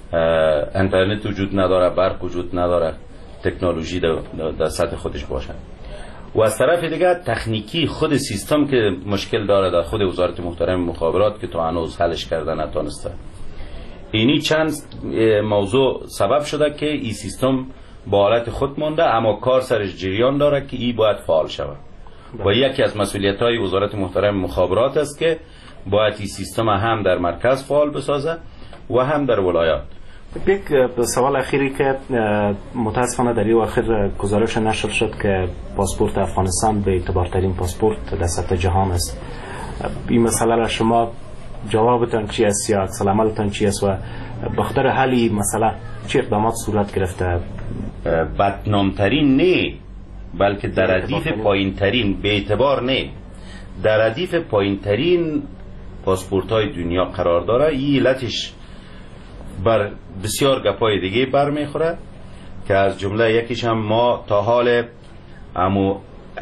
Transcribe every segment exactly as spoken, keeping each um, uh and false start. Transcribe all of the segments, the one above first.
اینترنت وجود نداره، برق وجود نداره، تکنولوژی در سطح خودش باشه. و از طرف دیگه تکنیکی خود سیستم که مشکل داره در خود وزارت محترم مخابرات که تا هنوز حلش کرده نتونسته. اینی چند موضوع سبب شده که این سیستم با حالت خود مونده، اما کار سرش جریان داره که این باید فعال شود و یکی از مسئولیت های وزارت محترم مخابرات است که باید این سیستم هم در مرکز فعال بسازه و هم در ولایات. یک سوال اخیری که متاسفانه در این آخر گزارش نشر شد که پاسپورت افغانستان به اعتبارترین پاسپورت در سطح جهان است. این مسئله را شما جوابتان چی است یا عکس العملتان چی است و بخاطر حل این مسئله چه اقدامات صورت گرفته؟ بدنامترین نه، بلکه در ردیف پایین ترین، به اعتبار نه، در ردیف پایین ترین پاسپورت های دنیا قرار داره. این علتش بر بسیار گپای دیگه برمیخوره که از جمله یکیش هم ما تا حال امو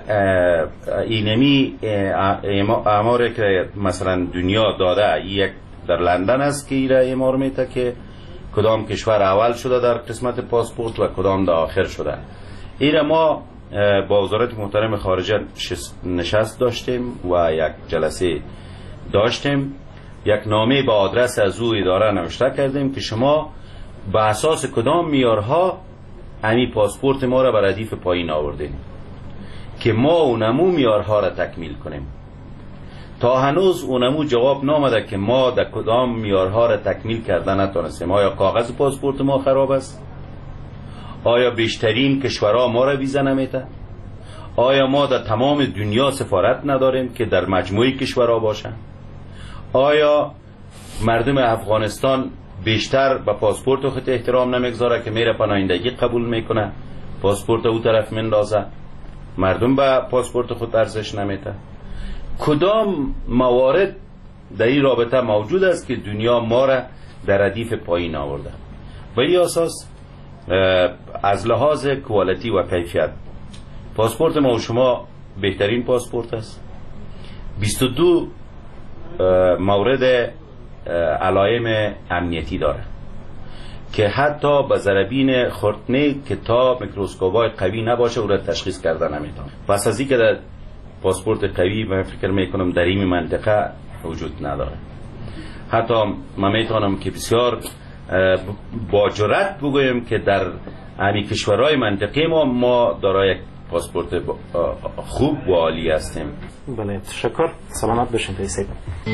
اینمی اماره که مثلا دنیا داده، یک در لندن است که ایره امار میته که کدام کشور اول شده در قسمت پاسپورت و کدام در آخر شده. ایره ما با وزارت محترم خارجه نشست داشتیم و یک جلسه داشتیم، یک نامه با آدرس از او اداره نوشته کردیم که شما به اساس کدام معیارها امی پاسپورت ما را به ردیف پایین آوردین که ما اونمو معیارها را تکمیل کنیم. تا هنوز اونمو جواب نامده که ما در کدام معیارها را تکمیل کردن نتونستیم. آیا کاغذ پاسپورت ما خراب است؟ آیا بیشترین کشورها ما را ویزا نمیده؟ آیا ما در تمام دنیا سفارت نداریم که در مجموعه کشورها باشن؟ آیا مردم افغانستان بیشتر به پاسپورت خود احترام نمیگذاره که میره پناهندگی قبول میکنه، پاسپورت او طرف مندازه، مردم به پاسپورت خود ارزش نمیده؟ کدام موارد در این رابطه موجود است که دنیا ما را در ردیف پایین آورده؟ و این اساس از لحاظ کوالیتی و کیفیت پاسپورت ما و شما بهترین پاسپورت است. بیست و دو مورد علائم امنیتی داره که حتی به ضربین خردنه که تا میکروسکوپای قوی نباشه او را تشخیص کردن نمیتونه. پس از این که در پاسپورت قوی من فکر میکنم در این منطقه وجود نداره. حتی من میتونم که بسیار با جرأت بگویم که در همین کشورهای منطقه ما ما دارای یک پاسپورت خوب و عالی هستیم. بله، تشکر. سلامت باشین پیسید.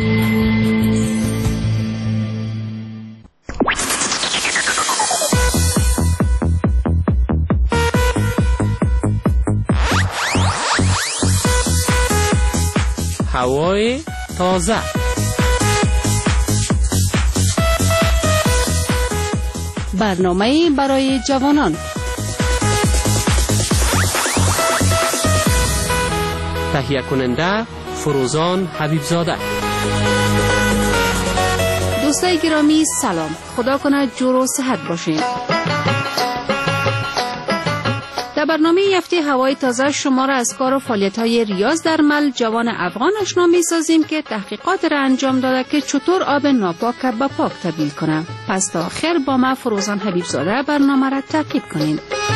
هوای تازه. برنامه برای جوانان. تهیه کننده فروزان حبیبزاده. دوستای گرامی سلام، خدا کنه جور و صحت باشین. در برنامه هفته هوای تازه شما را از کار و فعالیت‌های ریاض در مل جوان افغان آشنا می‌سازیم که تحقیقات را انجام داده که چطور آب ناپاک به پاک تبدیل کنه. پس تا آخر با ما فروزان حبیبزاده برنامه را تعقیب کنین.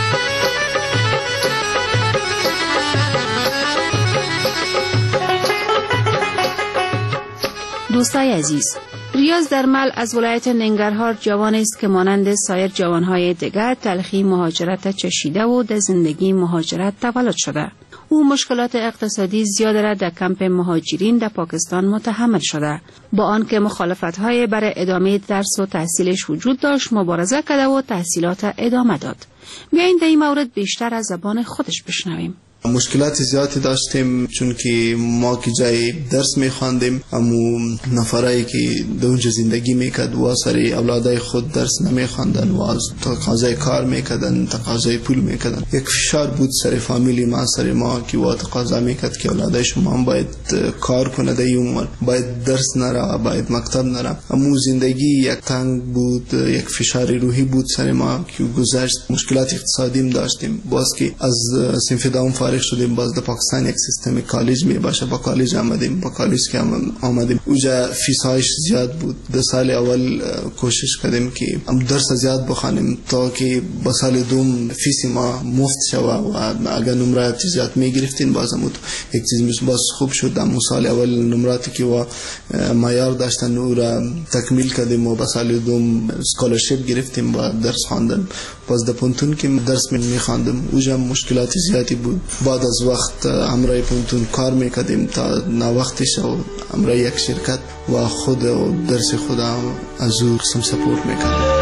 دوستای عزیز، ریاض در مل از ولایت ننگرهار جوان است که مانند سایر جوانهای دیگر تلخی مهاجرت چشیده و در زندگی مهاجرت تولد شده. او مشکلات اقتصادی زیاد را در کمپ مهاجرین در پاکستان متحمل شده. با آنکه مخالفت‌های برای ادامه درس و تحصیلش وجود داشت، مبارزه کرده و تحصیلات ادامه داد. بیایید در این مورد بیشتر از زبان خودش بشنویم. مشکلات زیادی داشتیم چون که ما که جای درس میخواندیم امو نفرایی که در اونجا زندگی میکرد و سری اولادای خود درس نمیخواندن و از تقاضای کار میکردن، تقاضای پول میکردن. یک فشار بود سر فامیلی ما، سر ما که و تقاضا میکرد که اولادای شما هم باید کار کنه در این عمر، باید درس نره، باید مکتب نره. امو زندگی یک تنگ بود، یک فشار روحی بود سر ما که گذشت. مشکلات اقتصادیم داشتیم. باز که از صنف دوم فارغ فارغ شدیم باز در پاکستان یک سیستم کالج می باشه، با کالج آمدیم، با کالج که آمدیم اوجا فیس هایش زیاد بود. در سال اول کوشش کردیم که درس زیاد بخوانیم تا که با سال دوم فیس ما مفت شود و اگر نمرات زیاد می گرفتین بازم یک چیز باز خوب شد. در سال اول نمراتی که و معیار داشتن او را تکمیل کردیم و با سال دوم اسکالرشیپ گرفتیم و درس خواندن. باز در پونتون که درس می خواندم اوجا مشکلات زیادی بود. بعد از وقت همراه پونتون کار میکردیم تا نا وقتش و همراه یک شرکت و خود و درس خودم از او قسم سپورت میکردیم.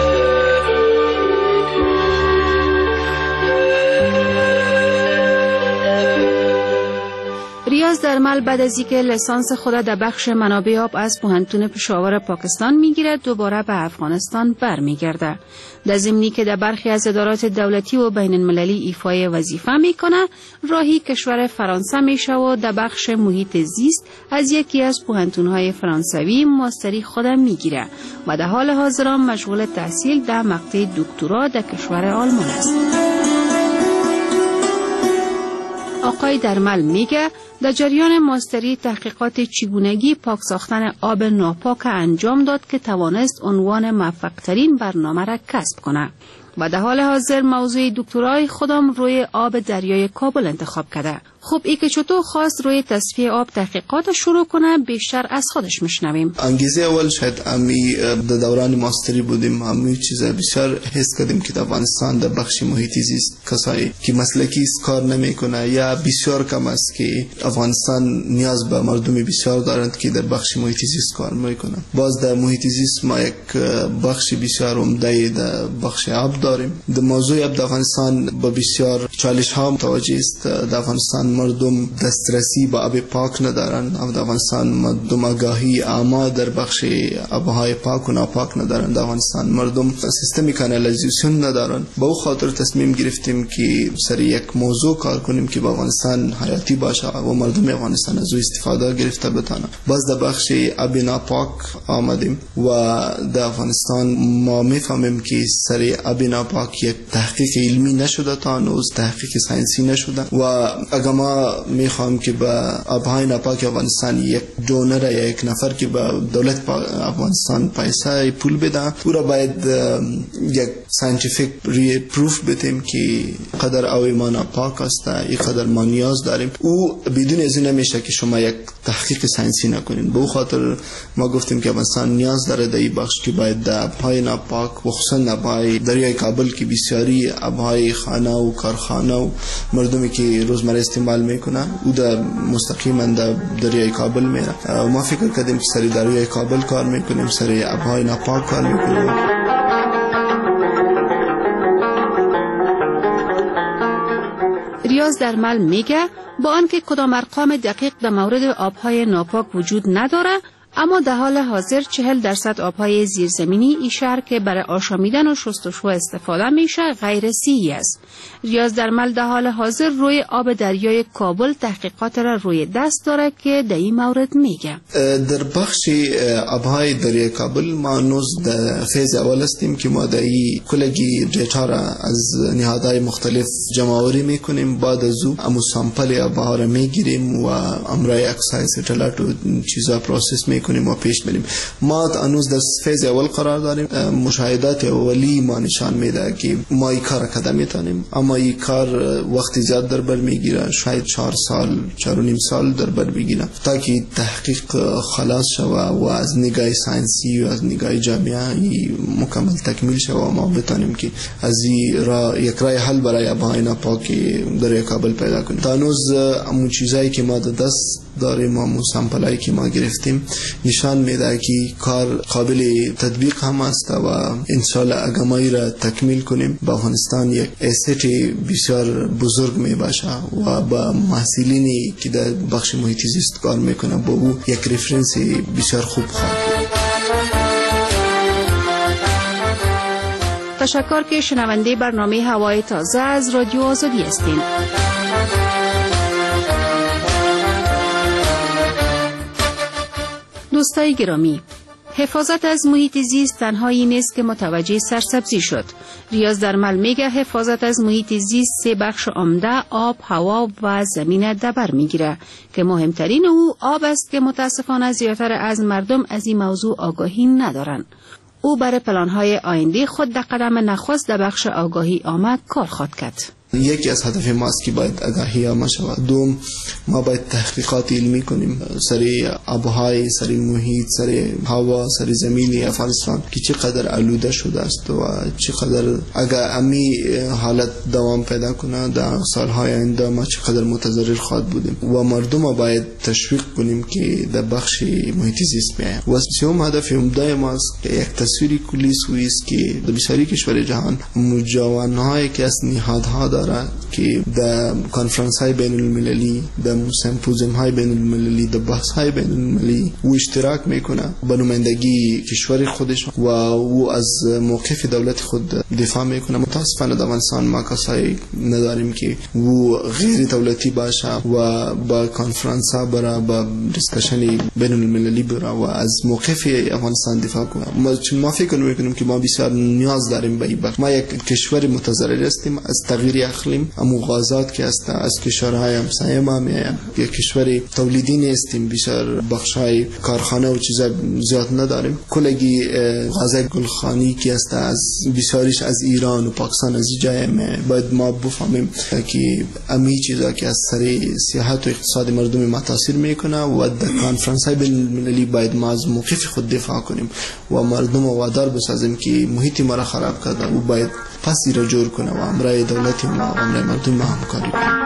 ریاض درمل بعد از اینکه لیسانس خود در بخش منابع آب از پوهنتون پشاور پاکستان میگیرد دوباره به افغانستان برمیگرده. در ضمنی که در برخی از ادارات دولتی و بین المللی ایفای وظیفه میکنه، راهی کشور فرانسه میشه و در بخش محیط زیست از یکی از پوهنتونهای فرانسوی ماستری خودم میگیره و در حال حاضر مشغول تحصیل در مقطع دکترا در کشور آلمان است. آقای درمل میگه در جریان ماستری تحقیقات چگونگی پاک ساختن آب ناپاک انجام داد که توانست عنوان موفق‌ترین برنامه را کسب کنه و در حال حاضر موضوع دکترای خودم روی آب دریای کابل انتخاب کرده. خب ای که چطور خواست روی تصفیه آب تحقیقات شروع کنه بیشتر از خودش میشنویم. انگیزه اول شاید امی در دوران ماستری بودیم، امی چیزا بسیار حس کردیم که در افغانستان در بخش محیطی زیست کسایی که مسلکی کار نمیکنه یا بسیار کم است که افغانستان نیاز به مردم بسیار دارند که در بخش محیطی زیست کار میکنه. باز در محیطی زیست ما یک بخش بسیار عمده در بخش آب داریم. در موضوع آب در افغانستان با بسیار چالش ها متوجه است. در افغانستان مردم دسترسی به آب پاک ندارن. در افغانستان مردم آگاهی عامه در بخش آبهای پاک و ناپاک ندارن. در افغانستان مردم سیستم کانالیزاسیون ندارن. با او خاطر تصمیم گرفتیم که سر یک موضوع کار کنیم که با افغانستان حیاتی باشه و مردم افغانستان از او استفاده گرفته بتانه. باز در بخش آب ناپاک آمدیم و در افغانستان ما میفهمیم که سر آب ناپاک یک تحقیق علمی نشده تا هنوز، تحقیق ساینسی نشده و اگر ما میخوام که با آبهای ناپاک افغانستان یک دونر یا یک نفر که با دولت افغانستان پیسه پول بده او را باید یک ساینتیفیک ری پروف بدیم که قدر آب ما ناپاک است، این قدر ما نیاز داریم. او بدون از این نمیشه که شما یک تحقیق ساینسی نکنین. به خاطر ما گفتیم که افغانستان نیاز داره در این بخش که باید آبهای ناپاک و خصوصا آبهای دریای کابل که بسیاری آبهای خانه و کارخانه و مردمی که روزمره استعمال میکنن او در مستقیما در دریای کابل میره. ما فکر کردیم که سری دریای کابل کار میکنیم، سری آبهای ناپاک کار میکنیم. ریاض درمل میگه با آنکه کدام ارقام دقیق در مورد آبهای ناپاک وجود نداره، اما در حال حاضر چهل درصد آبهای زیرزمینی ای شهر که برای آشامیدن و شستشو استفاده میشه غیر صحی است. ریاض درمل در حال حاضر روی آب دریای کابل تحقیقات را روی دست داره که در این مورد میگه. در بخش آبهای دریای کابل ما هنوز در فیز اول هستیم که ما در این کلگی دیتا را از نهادهای مختلف جمع‌آوری میکنیم. بعد از او امو سامپل آبها را میگیریم و امرای اکسای ستلایت و چیزا پروسس میکنیم کنیم و پیش بریم. ما هنوز در فیز اول قرار داریم. مشاهدات اولی ما نشان میده که ما این کار کده میتونیم، اما این کار وقتی زیاد در بر میگیره، شاید چهار سال چهار و نیم سال در بر بگیره تا که تحقیق خلاص شوه و از نگاه ساینسی و از نگاه جامعه مکمل تکمیل شوه و ما بتونیم که از این را یک راه حل برای آبهای ناپاک در کابل پیدا کنیم. تا هنوز همون چیزایی که ما در دست داریم و سامپلایی که ما گرفتیم نشان میده که کار قابل تطبیق هم است و انشالله اگر ما را تکمیل کنیم با افغانستان یک اسیت بسیار بزرگ می باشه و با محصولینی که در بخش محیط زیست کار میکنه با او یک رفرنس بسیار خوب خواهد. تشکر که شنونده برنامه هوای تازه از رادیو آزادی هستین. دوستای گرامی، حفاظت از محیط زیست تنها این نیست که متوجه سرسبزی شد. ریاض درمل میگه حفاظت از محیط زیست سه بخش عمده آب، هوا و زمین دبر میگیره که مهمترین او آب است که متاسفانه زیادتر از مردم از این موضوع آگاهی ندارند. او برای پلان‌های آینده خود در قدم نخست در بخش آگاهی عامه کار خواهد کرد. یکی از هدف ما است که باید آگاهی عامه شود. دوم، ما باید تحقیقات علمی کنیم سری آبهای، سری محیط، سری هوا، سری زمین افغانستان که چقدر آلوده شده است و چقدر اگر امی حالت دوام پیدا کنه در سالهای آینده ما چقدر متضرر خواهد بودیم و مردم ما باید تشویق کنیم که در بخش محیط زیست بیایم. و سوم هدف عمده ما است که یک تصویری کلی سوی است که در بسیاری کشور جهان جوانهایی که از نهادها دارند که در کنفرانس های بین المللی، در سمپوزیوم های بین المللی، در بحث های بین المللی و اشتراک میکنه به نمایندگی کشور خودش و او از موقف دولت خود دفاع میکنه. متاسفانه در افغانستان ما کسایی نداریم که او غیر دولتی باشه و با کنفرانس ها برای با دیسکشن بین المللی برای و از موقف افغانستان دفاع کنه. ما چون ما فکر میکنیم که ما بسیار نیاز داریم به این بخش. ما یک کشور متضرر هستیم از تغییر اقلیم، اما غازات که است از کشورهای همسایه ما میایم. یک کشور تولیدی نیستیم، بسیار بخشای کارخانه و چیزا زیاد نداریم. کلگی غاز گلخانی که است از بسیاریش از ایران و پاکستان از جای ما باید ما بفهمیم که امی چیزا که از سر سیاحت و اقتصاد مردم ما تاثیر میکنه و در کنفرانس های بین المللی باید ما از موقف خود دفاع کنیم و مردم وادار بسازیم که محیط ما را خراب کرده و باید پسی را جور کنه و امرای دولتی ما و امرای مردم ما همکاری کنه.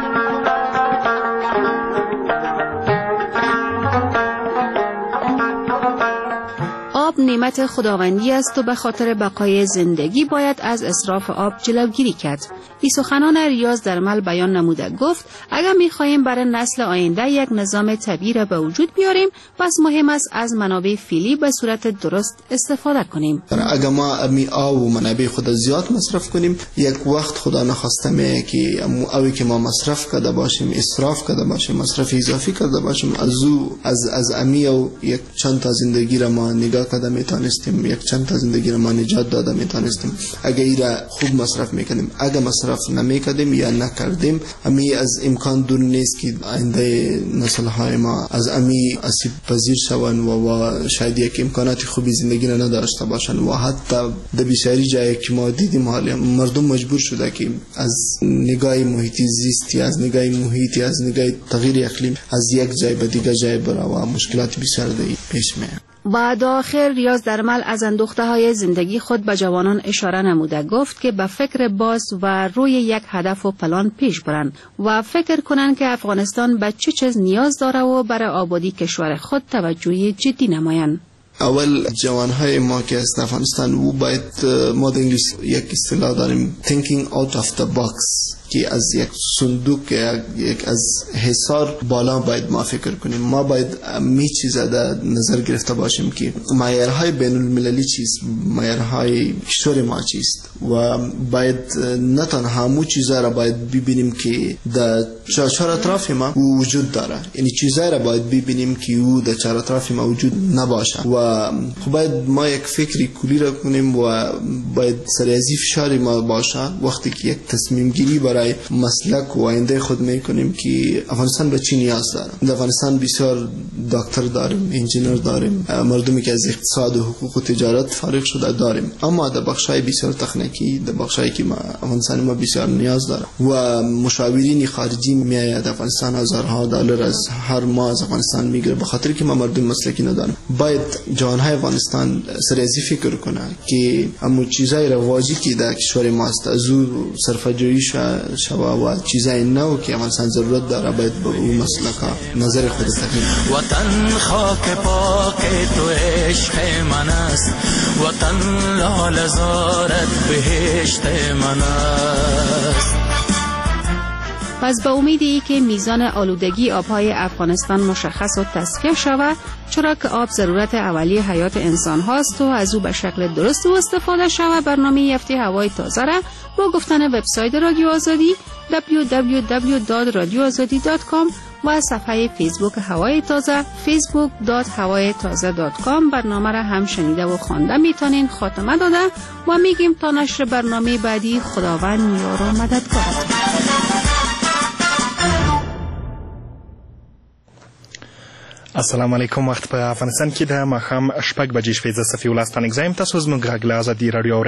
آب نعمت خداوندی است و به خاطر بقای زندگی باید از اسراف آب جلوگیری کرد. این سخنان ریاض درمل بیان نموده گفت اگر می‌خواهیم برای نسل آینده یک نظام طبیعی را به وجود بیاریم پس مهم است از منابع فعلی به صورت درست استفاده کنیم. اگر ما امی آب و منابع خود زیاد مصرف کنیم یک وقت خدا نخواسته می که اوی که ما مصرف کرده باشیم اسراف کرده باشیم مصرف اضافی کرده باشیم از او از از امی او یک چند تا زندگی را ما نگاه کرده میتونستیم یک چند تا زندگی را ما نجات داده میتونستیم اگر ای را خوب مصرف میکنیم. اگر مصرف نمیکردیم یا نکردیم امی از امکان دور نیست که آینده نسل های ما از امی آسیب پذیر شوند و, و شاید یک امکانات خوبی زندگی را نداشته باشند و حتی در بسیاری جایی که ما دیدیم حالا مردم مجبور شده که از نگاه محیطی زیستی از نگاه محیطی از نگاه تغییر اقلیم از یک جای به دیگر جای بره و مشکلات بسیار پیش میاد. و داخل ریاض درمل از اندوخته های زندگی خود به جوانان اشاره نموده گفت که به فکر باز و روی یک هدف و پلان پیش برند و فکر کنند که افغانستان به چه چیز نیاز داره و برای آبادی کشور خود توجه جدی نمایند. اول جوانهای ما که از افغانستان و باید ما در انگلیس یک اصطلاح داریم thinking out of the box که از یک صندوق یک از حصار بالا باید ما فکر کنیم. ما باید می چیز در نظر گرفته باشیم که معیارهای بین المللی چیست، معیارهای کشور ما چیست و باید نه تنها همون چیزها را باید ببینیم که در چهار اطراف ما وجود داره، یعنی چیزها را باید ببینیم که او در چهار اطراف ما وجود نباشه و باید ما یک فکری کلی را کنیم و باید سریعی فشاری ما باشه وقتی که یک تصمیم گیری برای مسلک و آینده خود میکنیم که افغانستان به چی نیاز داره. در افغانستان بسیار دکتر داریم، انجینر داریم، مردمی که از اقتصاد و حقوق و تجارت فارغ شده داریم، اما در بخشای بسیار تکنیکی در بخشایی که ما افغانستان ما بسیار نیاز داره و مشاورین خارجی میآید افغانستان هزارها دلار از هر ماه از افغانستان میگیره به خاطر که ما مردم مسلکی نداریم. باید جوانهای افغانستان سریعی فکر کنه که همون چیزای رواجی که در کشور ما است از او صرفه‌جویی شوا و چیزای نو که افغانستان ضرورت داره باید به اون مسلک نظر خود تغییر کنه. وطن خاک پاک تو عشق من است، وطن لاله زارت بهشت من است. پس به امید ای که میزان آلودگی آبهای افغانستان مشخص و تصفیه شود، چرا که آب ضرورت اولیه حیات انسان هاست و از او به شکل درست و استفاده شود، برنامه هفته هوای تازه را با گفتن وبسایت رادیو آزادی دبلیو دبلیو دبلیو دات رادیو آزادی دات کام و صفحه فیسبوک هوای تازه فیسبوک دات هوای تازه دات کام برنامه را هم شنیده و خوانده میتونین. خاتمه داده و میگیم تا نشر برنامه بعدی خداوند یار و مددگارتون. السلام علیکم. وخت په افغانستان کې د ماښام شپږ بجې شپېته صفحې ولس پنځه یم. تاسو زموږ غږ له ازادي راډیو